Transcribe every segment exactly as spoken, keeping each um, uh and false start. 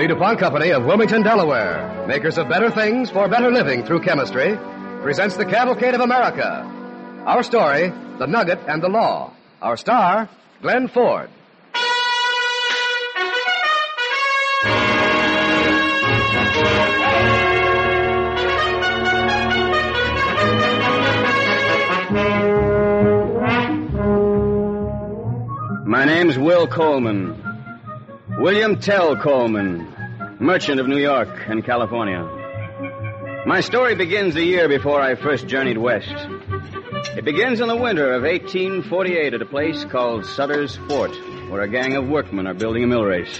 The DuPont Company of Wilmington, Delaware, makers of better things for better living through chemistry, presents the Cavalcade of America. Our story, The Nugget and the Law. Our star, Glenn Ford. My name's Will Coleman. William Tell Coleman, merchant of New York and California. My story begins a year before I first journeyed west. It begins in the winter of eighteen forty-eight at a place called Sutter's Fort, where a gang of workmen are building a mill race.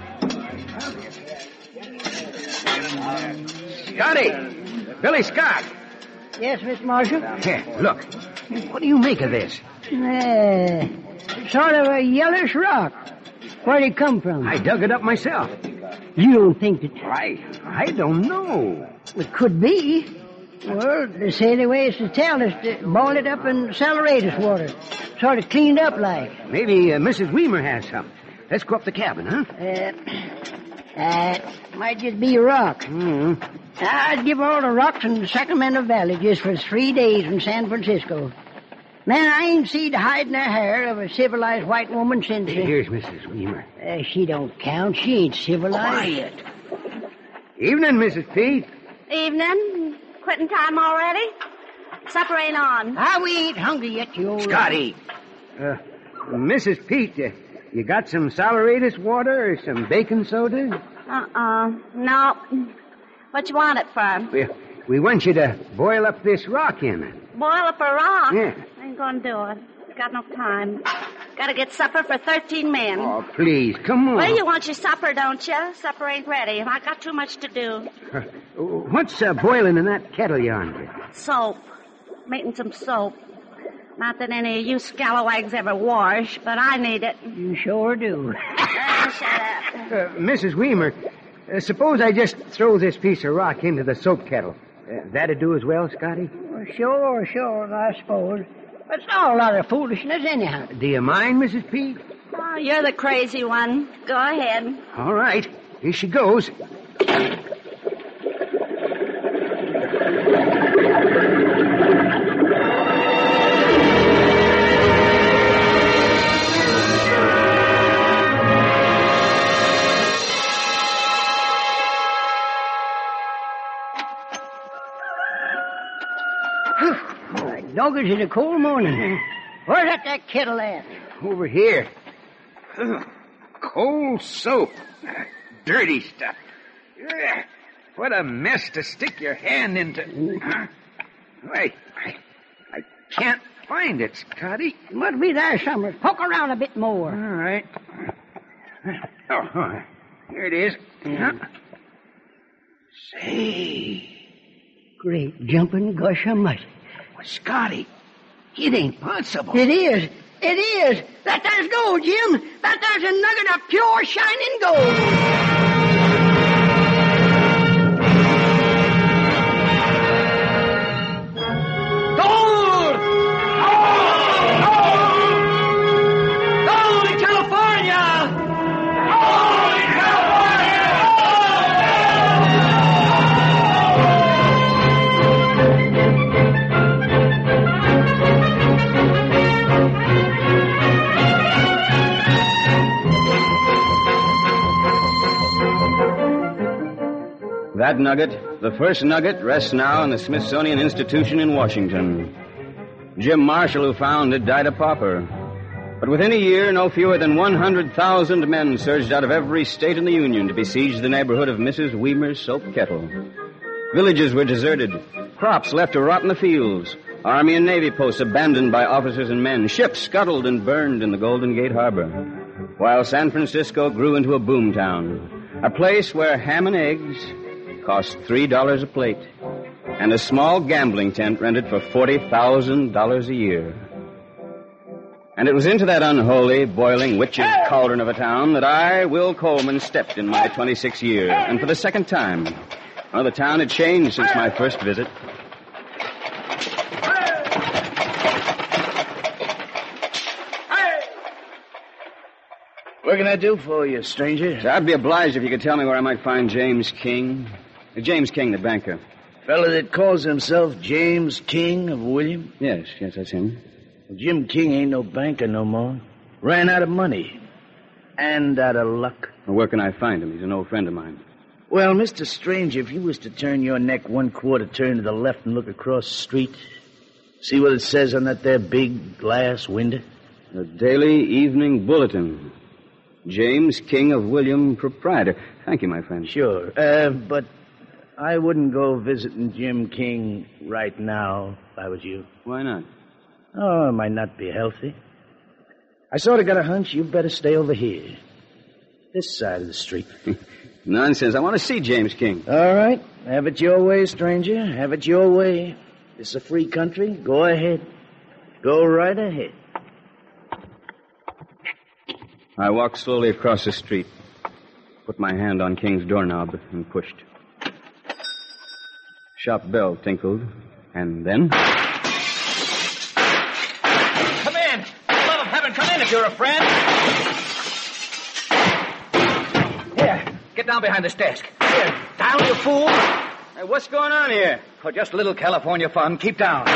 Scotty! Billy Scott! Yes, Mister Marshall? Here, look. What do you make of this? Uh, sort of a yellowish rock. Where'd it come from? I dug it up myself. You don't think that... I, I don't know. It could be. Well, they say the way is to tell is to boil it up in saleratus water. Sort of cleaned up like. Maybe uh, Missus Weimer has some. Let's go up the cabin, huh? Uh, that might just be a rock. Mm. I'd give all the rocks in the Sacramento Valley just for three days in San Francisco. Man, I ain't seen the hide in her hair of a civilized white woman since... Uh, Here's Missus Weimer. Uh, she don't count. She ain't civilized. Quiet. Evening, Missus Pete. Evening. Quitting time already? Supper ain't on. Ah, we ain't hungry yet, you old... Scotty. Uh, Missus Pete, uh, you got some saleratus water or some baking soda? Uh-uh. No. What you want it for? We, we want you to boil up this rock in it. Boil up a rock? Yeah. Ain't gonna do it. Got no time. Gotta get supper for thirteen men. Oh, please, come on. Well, you want your supper, don't you? Supper ain't ready. I got too much to do. Uh, what's uh, boiling in that kettle yonder? Soap. Making some soap. Not that any of you scalawags ever wash, but I need it. You sure do. uh, shut up. Uh, Missus Weimer, uh, suppose I just throw this piece of rock into the soap kettle. Uh, that'd do as well, Scotty? Well, sure, sure, I suppose. But it's all a lot of foolishness anyhow. Do you mind, Missus Pete? Oh, you're the crazy one. Go ahead. All right. Here she goes. Doggers in a cold morning. Where's that, that kettle at? Over here. Ugh, cold soap. Dirty stuff. Ugh, what a mess to stick your hand into. Huh? Wait, I, I can't find it, Scotty. It must be there somewhere. Poke around a bit more. All right. Oh, oh, here it is. Yeah. Huh? Say. Great jumping gush of mud. Well, Scotty, it ain't possible. It is. It is. That there's gold, Jim. That there's a nugget of pure shining gold. That nugget, the first nugget, rests now in the Smithsonian Institution in Washington. Jim Marshall, who found it, died a pauper. But within a year, no fewer than one hundred thousand men surged out of every state in the Union to besiege the neighborhood of Missus Weimer's soap kettle. Villages were deserted, crops left to rot in the fields, Army and Navy posts abandoned by officers and men, ships scuttled and burned in the Golden Gate Harbor, while San Francisco grew into a boom town, a place where ham and eggs cost three dollars a plate, and a small gambling tent rented for forty thousand dollars a year. And it was into that unholy, boiling, witch's cauldron of a town that I, Will Coleman, stepped in my twenty-six years, and for the second time. Well, the town had changed since my first visit. What can I do for you, stranger? So I'd be obliged if you could tell me where I might find James King. Uh, James King, the banker. Fella that calls himself James King of William? Yes, yes, that's him. Well, Jim King ain't no banker no more. Ran out of money. And out of luck. Well, where can I find him? He's an old friend of mine. Well, Mister Stranger, if you was to turn your neck one quarter turn to the left and look across the street, see what it says on that there big glass window? The Daily Evening Bulletin. James King of William, proprietor. Thank you, my friend. Sure. Uh, but I wouldn't go visiting Jim King right now if I was you. Why not? Oh, it might not be healthy. I sort of got a hunch you better stay over here. This side of the street. Nonsense. I want to see James King. All right. Have it your way, stranger. Have it your way. This is a free country. Go ahead. Go right ahead. I walked slowly across the street, put my hand on King's doorknob, and pushed. Shop bell tinkled, and then... Come in! For the love of heaven, come in if you're a friend! Here, get down behind this desk. Here, down, you fool! Hey, what's going on here? Oh, just a little California fun. Keep down.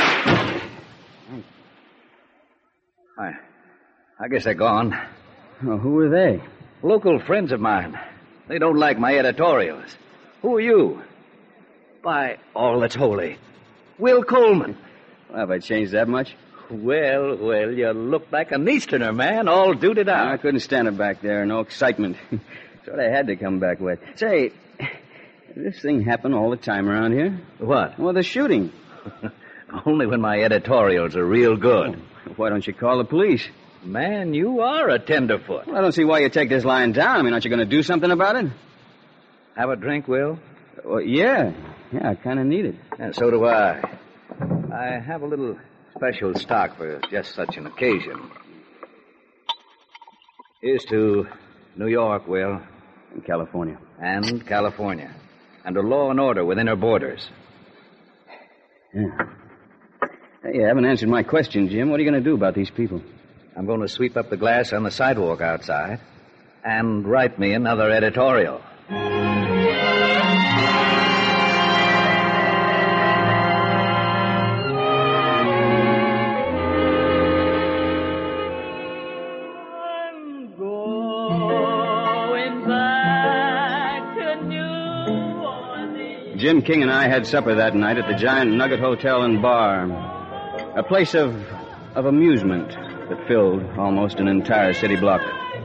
I, I guess they're gone. Oh, who are they? Local friends of mine. They don't like my editorials. Who are you? By all that's holy. Will Coleman. Well, have I changed that much? Well, well, you look like an Easterner, man, all duded out. I couldn't stand it back there. No excitement. That's what I had to come back with. Say, does this thing happen all the time around here? What? Well, the shooting. Only when my editorials are real good. Why don't you call the police? Man, you are a tenderfoot. Well, I don't see why you take this lying down. I mean, aren't you going to do something about it? Have a drink, Will? Well, yeah. Yeah, I kind of need it. And so do I. I have a little special stock for just such an occasion. Here's to New York, Will. In California. And California. And a law and order within her borders. Yeah. Hey, you haven't answered my question, Jim. What are you going to do about these people? I'm going to sweep up the glass on the sidewalk outside and write me another editorial. I'm going back to New Orleans. Jim King and I had supper that night at the Giant Nugget Hotel and Bar, a place of of amusement that filled almost an entire city block.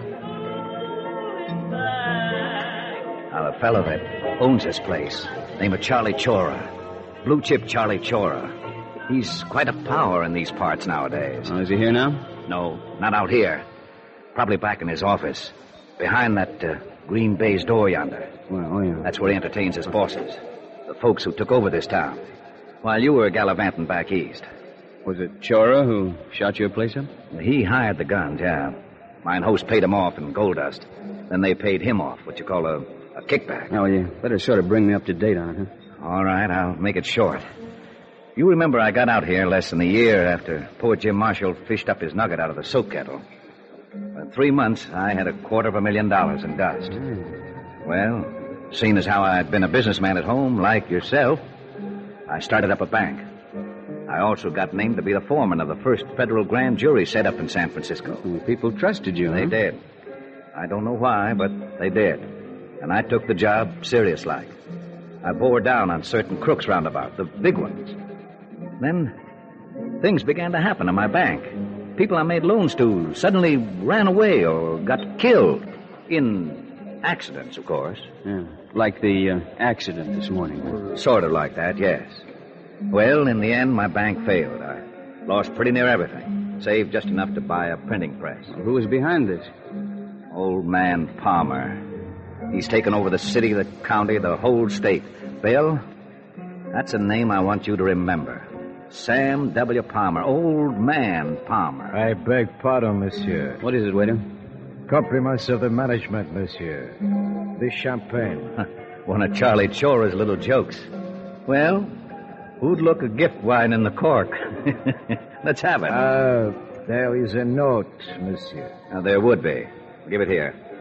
Now, the fellow that owns this place, named Charlie Chora, Blue Chip Charlie Chora, he's quite a power in these parts nowadays. Oh, is he here now? No, not out here. Probably back in his office, behind that uh, green baize door yonder. Well, oh, yeah. That's where he entertains his bosses, the folks who took over this town, while you were gallivanting back east. Was it Chora who shot your place up? He hired the guns, yeah. Mine host paid him off in gold dust. Then they paid him off, what you call a, a kickback. Oh, you better sort of bring me up to date on it, huh? All right, I'll make it short. You remember I got out here less than a year after poor Jim Marshall fished up his nugget out of the soap kettle. In three months, I had a quarter of a million dollars in dust. Mm. Well, seeing as how I'd been a businessman at home, like yourself, I started up a bank. I also got named to be the foreman of the first federal grand jury set up in San Francisco. People trusted you, They huh? did. I don't know why, but they did. And I took the job serious-like. I bore down on certain crooks roundabout, the big ones. Then things began to happen in my bank. People I made loans to suddenly ran away or got killed. In accidents, of course. Yeah. Like the uh, accident this morning. Sort of like that, yes. Well, in the end, my bank failed. I lost pretty near everything, saved just enough to buy a printing press. Well, who was behind this? Old man Palmer. He's taken over the city, the county, the whole state. Bill, that's a name I want you to remember. Sam W. Palmer, Old Man Palmer. I beg pardon, monsieur. What is it, waiter? Compliments of the management, monsieur. This champagne. One of Charlie Chora's little jokes. Well, who'd look a gift wine in the cork? Let's have it. Ah, uh, there is a note, monsieur. Now, there would be. Give it here.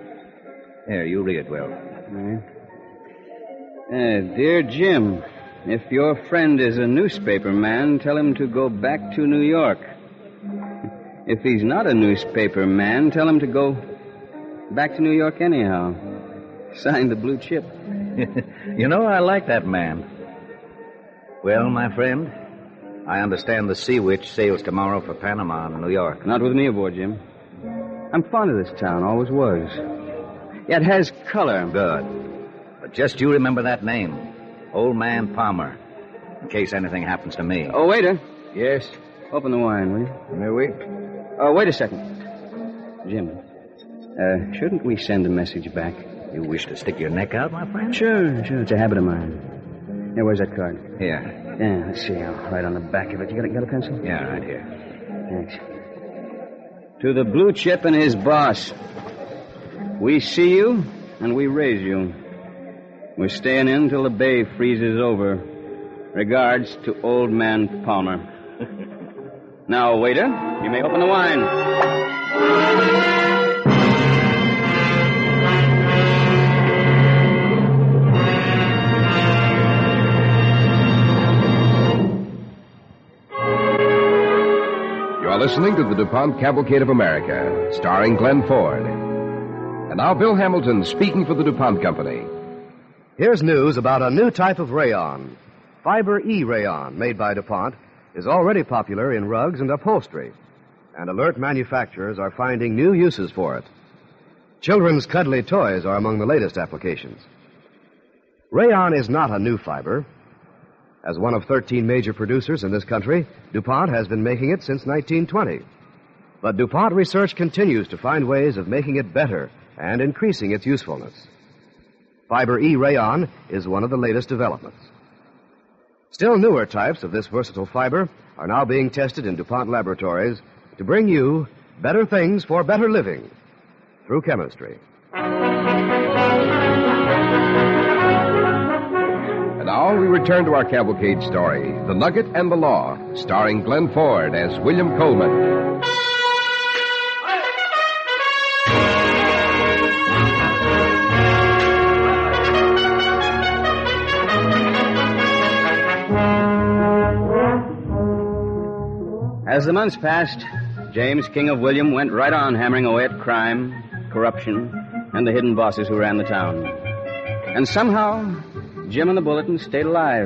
Here, you read it, Will. All right. Uh, Dear Jim, if your friend is a newspaper man, tell him to go back to New York. If he's not a newspaper man, tell him to go back to New York anyhow. Signed the blue chip. You know, I like that man. Well, my friend, I understand the Sea Witch sails tomorrow for Panama and New York. Not with me aboard, Jim. I'm fond of this town, always was. Yeah, it has color. Good. But just you remember that name, Old Man Palmer, in case anything happens to me. Oh, waiter. Yes? Open the wine, will you? May we? Oh, wait a second. Jim, uh, shouldn't we send a message back? You wish to stick your neck out, my friend? Sure, sure. It's a habit of mine. Here, where's that card? Here. Yeah, let's see. I'll write on the back of it. You got a, got a pencil? Yeah, right here. Thanks. To the blue chip and his boss. We see you, and we raise you. We're staying in till the bay freezes over. Regards to Old Man Palmer. Now, waiter, you may open the wine. You are listening to the DuPont Cavalcade of America, starring Glenn Ford. And now Bill Hamilton speaking for the DuPont Company. Here's news about a new type of rayon. Fiber E rayon, made by DuPont, is already popular in rugs and upholstery, and alert manufacturers are finding new uses for it. Children's cuddly toys are among the latest applications. Rayon is not a new fiber. As one of thirteen major producers in this country, DuPont has been making it since nineteen twenty. But DuPont research continues to find ways of making it better and increasing its usefulness. Fiber E rayon is one of the latest developments. Still newer types of this versatile fiber are now being tested in DuPont laboratories to bring you better things for better living through chemistry. And now we return to our cavalcade story, The Nugget and the Law, starring Glenn Ford as William Coleman. As the months passed, James, King of William, went right on hammering away at crime, corruption, and the hidden bosses who ran the town. And somehow, Jim and the Bulletin stayed alive.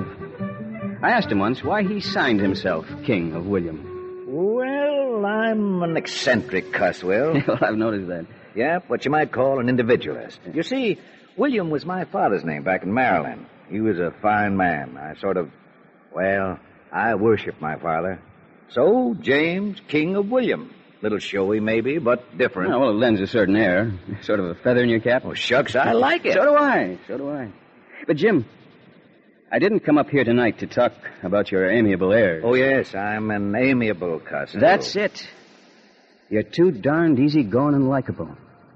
I asked him once why he signed himself King of William. Well, I'm an eccentric cuss, Will. Well, I've noticed that. Yeah, what you might call an individualist. You see, William was my father's name back in Maryland. He was a fine man. I sort of, well, I worship my father. So, James, King of William. Little showy, maybe, but different. Oh, well, it lends a certain air. Sort of a feather in your cap. Oh, shucks, I like it. So do I. So do I. But, Jim, I didn't come up here tonight to talk about your amiable airs. Oh, yes, I'm an amiable cuss. That's it. You're too darned easygoing and likable.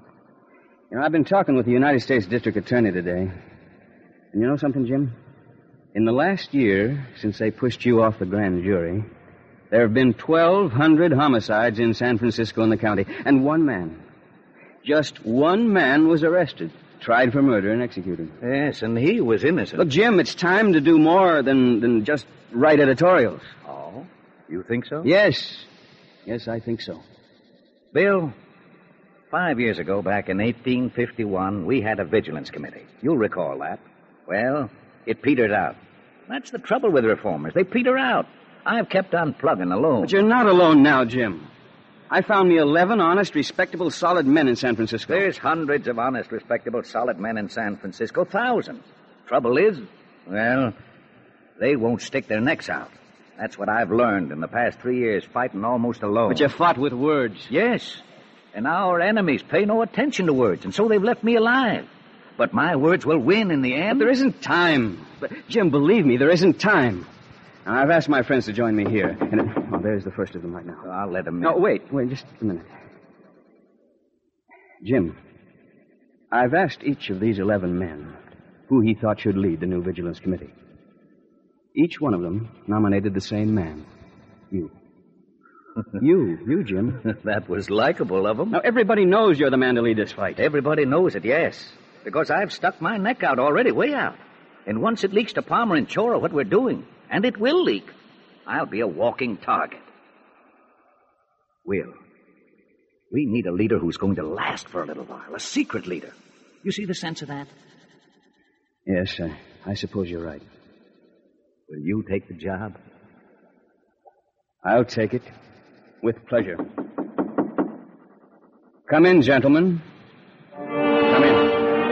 You know, I've been talking with the United States District Attorney today. And you know something, Jim? In the last year, since they pushed you off the grand jury, there have been twelve hundred homicides in San Francisco and the county. And one man, just one man was arrested, tried for murder, and executed. Yes, and he was innocent. Look, Jim, it's time to do more than, than just write editorials. Oh? You think so? Yes. Yes, I think so. Bill, five years ago, back in eighteen fifty-one, we had a vigilance committee. You'll recall that. Well, it petered out. That's the trouble with reformers. They peter out. I've kept on plugging alone. But you're not alone now, Jim. I found me eleven honest, respectable, solid men in San Francisco. There's hundreds of honest, respectable, solid men in San Francisco. Thousands. Trouble is, well, they won't stick their necks out. That's what I've learned in the past three years fighting almost alone. But you fought with words. Yes. And our enemies pay no attention to words, and so they've left me alive. But my words will win in the end. But there isn't time. But, Jim, believe me, there isn't time. Now, I've asked my friends to join me here. And it, oh, there's the first of them right now. Well, I'll let them in. No, wait, wait, just a minute. Jim, I've asked each of these eleven men who he thought should lead the new Vigilance Committee. Each one of them nominated the same man, you. You, you, Jim. That was likable of him. Now, everybody knows you're the man to lead this fight. Everybody knows it, yes. Because I've stuck my neck out already, way out. And once it leaks to Palmer and Chora what we're doing, and it will leak, I'll be a walking target. Will, we need a leader who's going to last for a little while, a secret leader. You see the sense of that? Yes, I, I suppose you're right. Will you take the job? I'll take it. With pleasure. Come in, gentlemen. Come in.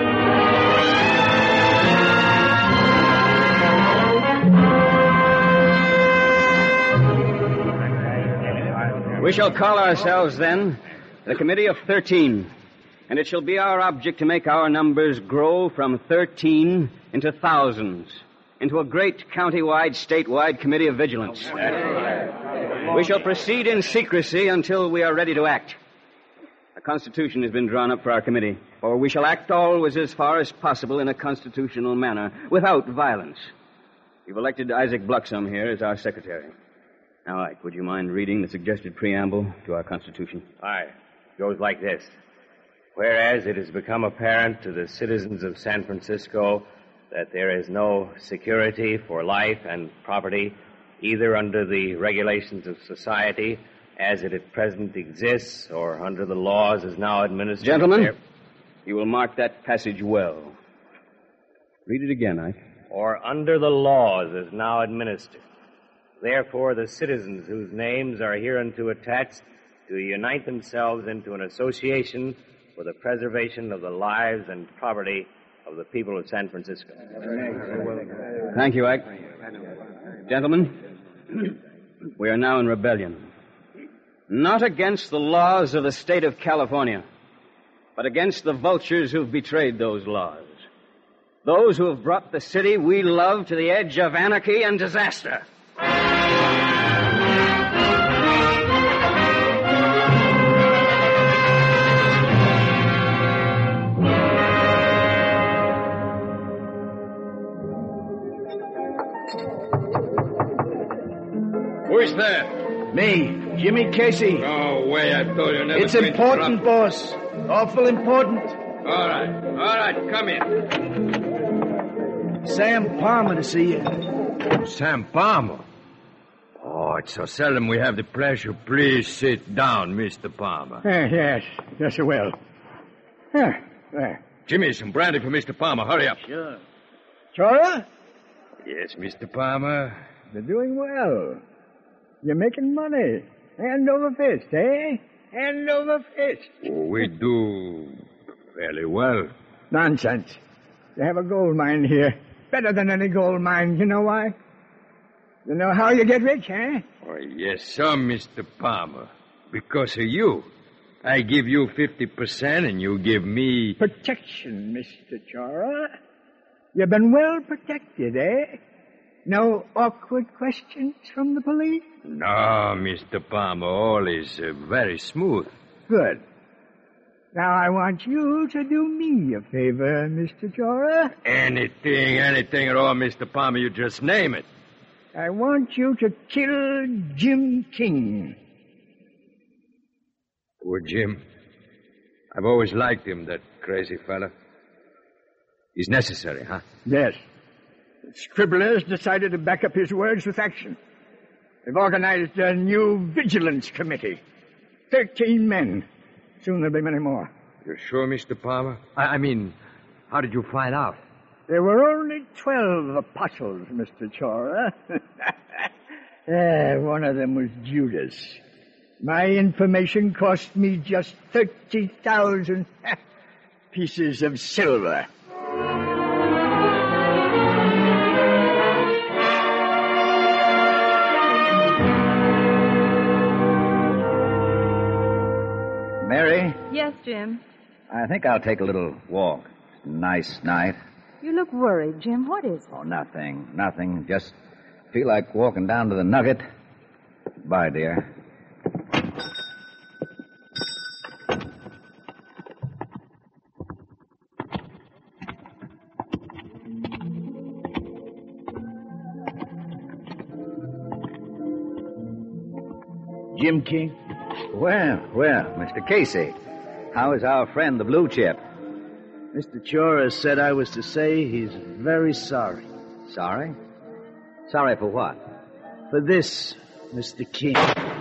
We shall call ourselves, then, the Committee of Thirteen, and it shall be our object to make our numbers grow from thirteen into thousands, into a great county-wide, statewide Committee of Vigilance. We shall proceed in secrecy until we are ready to act. A constitution has been drawn up for our committee, for we shall act always as far as possible in a constitutional manner, without violence. We've elected Isaac Bluxom here as our secretary. Now, Ike, would you mind reading the suggested preamble to our Constitution? Aye. It goes like this. Whereas it has become apparent to the citizens of San Francisco that there is no security for life and property, either under the regulations of society as it at present exists or under the laws as now administered. Gentlemen, there, you will mark that passage well. Read it again, Ike. Or under the laws as now administered. Therefore, the citizens whose names are hereunto attached do unite themselves into an association for the preservation of the lives and property of the people of San Francisco. Thank you, Ike. Gentlemen, we are now in rebellion. Not against the laws of the state of California, but against the vultures who've betrayed those laws. Those who have brought the city we love to the edge of anarchy and disaster. Who's there? Me, Jimmy Casey. No way, I told you never It's to important, interrupt. boss. Awful important. All right, all right, come in. Sam Palmer to see you. Sam Palmer. Oh, it's so seldom we have the pleasure. Please sit down, Mister Palmer. Uh, yes, yes, I will. Uh, uh. Jimmy, some brandy for Mister Palmer. Hurry up. Sure. Chora? Yes, Mister Palmer. You're doing well. You're making money. Hand over fist, eh? Hand over fist. Oh, we do fairly well. Nonsense. You have a gold mine here. Better than any gold mine. You know why? You know how you get rich, eh? Oh, yes, sir, Mister Palmer. Because of you. I give you fifty percent and you give me... Protection, Mister Chora. You've been well protected, eh? No awkward questions from the police? No, Mister Palmer, all is uh, very smooth. Good. Now I want you to do me a favor, Mister Chora. Anything, anything at all, Mister Palmer, you just name it. I want you to kill Jim King. Poor Jim. I've always liked him, that crazy fella. He's necessary, huh? Yes. The scribblers decided to back up his words with action. They've organized a new vigilance committee. Thirteen men. Soon there'll be many more. You're sure, Mister Palmer? I, I mean, how did you find out? There were only twelve apostles, Mister Chora. uh, one of them was Judas. My information cost me just thirty thousand pieces of silver. Mary, Yes, Jim. I think I'll take a little walk. Nice night. You look worried, Jim. What is it? Oh, nothing, nothing. Just feel like walking down to the Nugget. Bye, dear. Jim King? Well, well, Mister Casey, how is our friend the blue chip? Mister Chora said I was to say he's very sorry. Sorry? Sorry for what? For this, Mister King.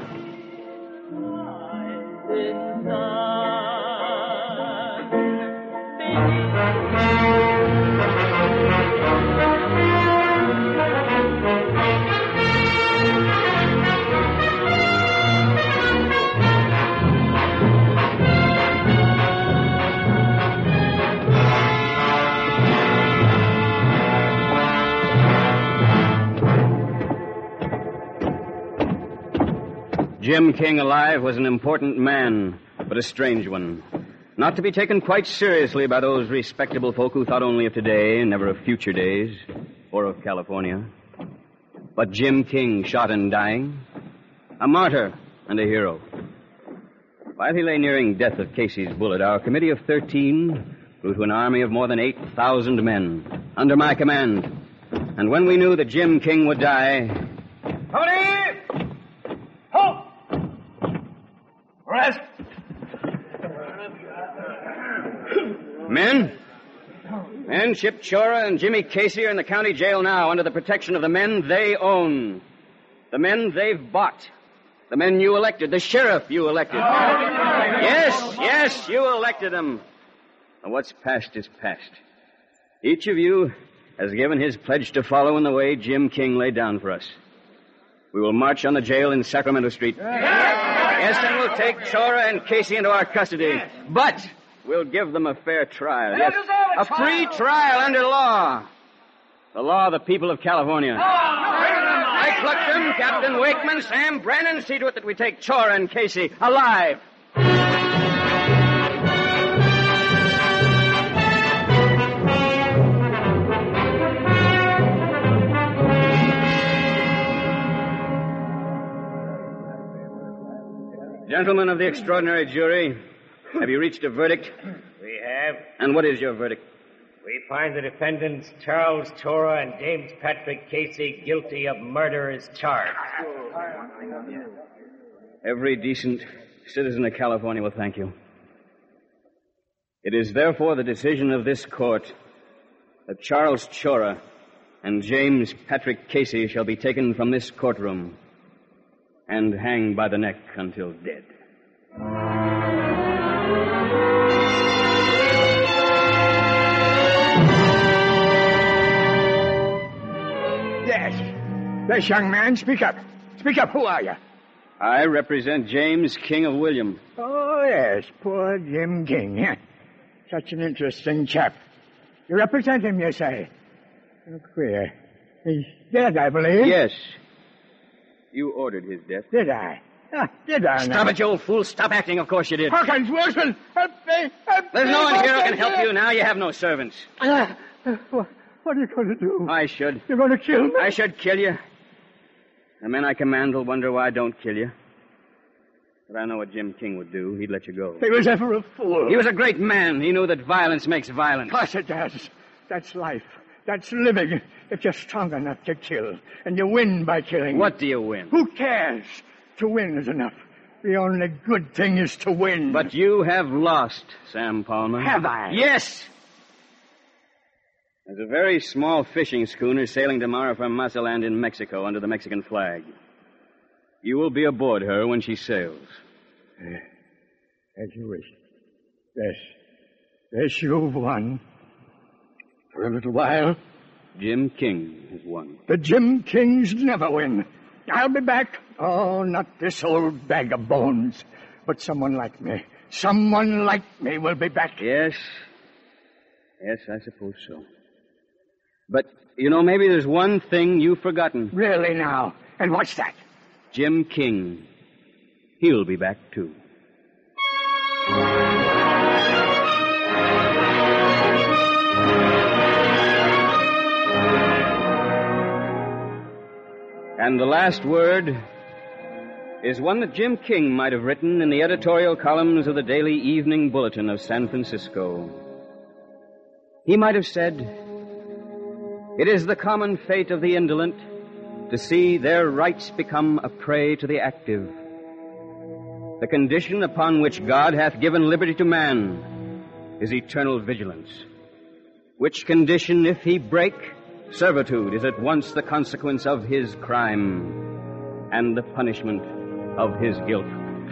Jim King alive was an important man, but a strange one. Not to be taken quite seriously by those respectable folk who thought only of today, never of future days, or of California. But Jim King, shot and dying, a martyr and a hero. While he lay nearing death of Casey's bullet, our committee of thirteen grew to an army of more than eight thousand men, under my command. And when we knew that Jim King would die... Tony! Halt! Rest! Men? Men, Chip Chora and Jimmy Casey are in the county jail now under the protection of the men they own. The men they've bought. The men you elected. The sheriff you elected. Yes, yes, you elected them. And what's past is past. Each of you has given his pledge to follow in the way Jim King laid down for us. We will march on the jail in Sacramento Street. Yes, and we'll take Chora and Casey into our custody. But we'll give them a fair trial. Yes, a free trial under law. The law of the people of California. I plucked them, Captain Wakeman, Sam Brennan. See to it that we take Chora and Casey alive. Gentlemen of the extraordinary jury, have you reached a verdict? We have. And what is your verdict? We find the defendants Charles Chora and James Patrick Casey guilty of murder as charged. Every decent citizen of California will thank you. It is therefore the decision of this court that Charles Chora and James Patrick Casey shall be taken from this courtroom and hanged by the neck until dead. Yes. Yes, young man, speak up. Speak up. Who are you? I represent James King of William. Oh, yes, poor Jim King. Yeah. Such an interesting chap. You represent him, you say? Oh, queer. He's dead, I believe. Yes. You ordered his death. Did I? Ah, did I Stop now? it, you old fool. Stop acting. Of course you did. Hawkins, Wilson, help me, help There's me, no one here who can Hawkins, help you now. You have no servants. Ah, uh, what, what are you going to do? I should. You're going to kill me? I should kill you. The men I command will wonder why I don't kill you. But I know what Jim King would do. He'd let you go. He was ever a fool. He was a great man. He knew that violence makes violence. Of course it does. That's life. That's living. If you're strong enough to kill, and you win by killing. What do you win? Who cares? To win is enough. The only good thing is to win. But you have lost, Sam Palmer. Have I? Yes. There's a very small fishing schooner sailing tomorrow from Mazaland in Mexico under the Mexican flag. You will be aboard her when she sails. Uh, as you wish. Yes. Yes, you've won. For a little while. Jim King has won. The Jim Kings never win. I'll be back. Oh, not this old bag of bones, but someone like me. Someone like me will be back. Yes. Yes, I suppose so. But, you know, maybe there's one thing you've forgotten. Really now? And what's that? Jim King. He'll be back, too. And the last word is one that Jim King might have written in the editorial columns of the Daily Evening Bulletin of San Francisco. He might have said, "It is the common fate of the indolent to see their rights become a prey to the active, The condition upon which God hath given liberty to man is eternal vigilance. Which condition, if he break, servitude is at once the consequence of his crime and the punishment of his guilt.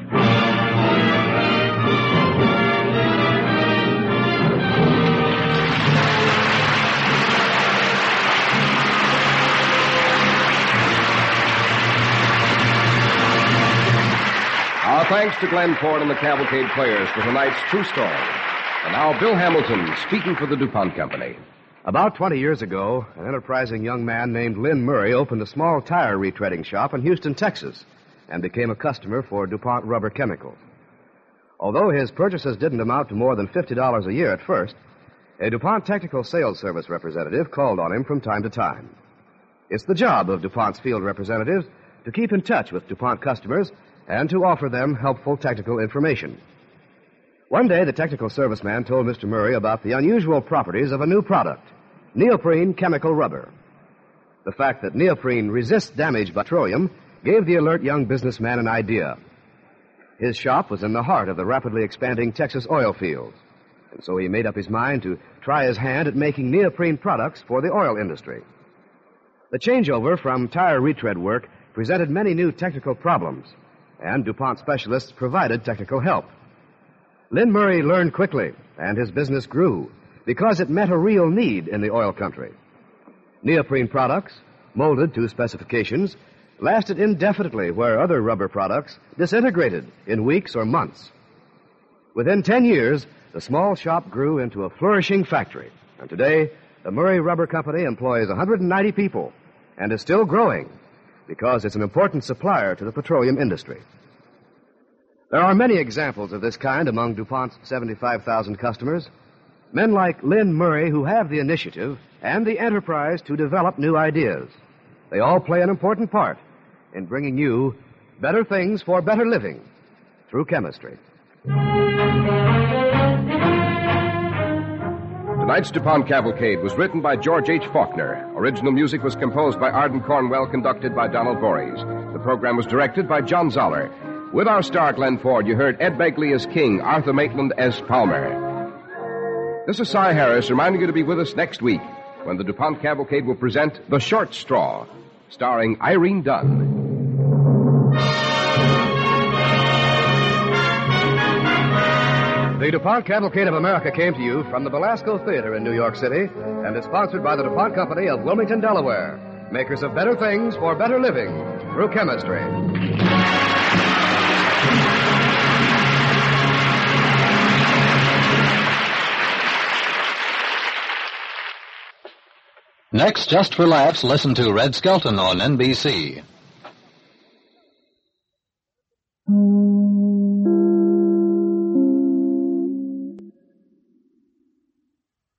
Our thanks to Glenn Ford and the Cavalcade Players for tonight's true story. And now Bill Hamilton, speaking for the DuPont Company. About twenty years ago, an enterprising young man named Lynn Murray opened a small tire retreading shop in Houston, Texas, and became a customer for DuPont Rubber Chemicals. Although his purchases didn't amount to more than fifty dollars a year at first, a DuPont technical sales service representative called on him from time to time. It's the job of DuPont's field representatives to keep in touch with DuPont customers and to offer them helpful technical information. One day, the technical serviceman told Mister Murray about the unusual properties of a new product, neoprene chemical rubber. The fact that neoprene resists damage by petroleum gave the alert young businessman an idea. His shop was in the heart of the rapidly expanding Texas oil fields, and so he made up his mind to try his hand at making neoprene products for the oil industry. The changeover from tire retread work presented many new technical problems, and DuPont specialists provided technical help. Lynn Murray learned quickly, and his business grew because it met a real need in the oil country. Neoprene products, molded to specifications, lasted indefinitely where other rubber products disintegrated in weeks or months. Within ten years, the small shop grew into a flourishing factory, and today, the Murray Rubber Company employs one hundred ninety people and is still growing because it's an important supplier to the petroleum industry. There are many examples of this kind among DuPont's seventy-five thousand customers. Men like Lynn Murray who have the initiative and the enterprise to develop new ideas. They all play an important part in bringing you better things for better living through chemistry. Tonight's DuPont Cavalcade was written by George H. Faulkner. Original music was composed by Arden Cornwell, conducted by Donald Voorhees. The program was directed by John Zoller. With our star, Glenn Ford, you heard Ed Begley as King, Arthur Maitland as Palmer. This is Cy Harris reminding you to be with us next week when the DuPont Cavalcade will present The Short Straw, starring Irene Dunn. The DuPont Cavalcade of America came to you from the Belasco Theater in New York City and is sponsored by the DuPont Company of Wilmington, Delaware, makers of better things for better living through chemistry. Next, just for laughs, listen to Red Skelton on N B C.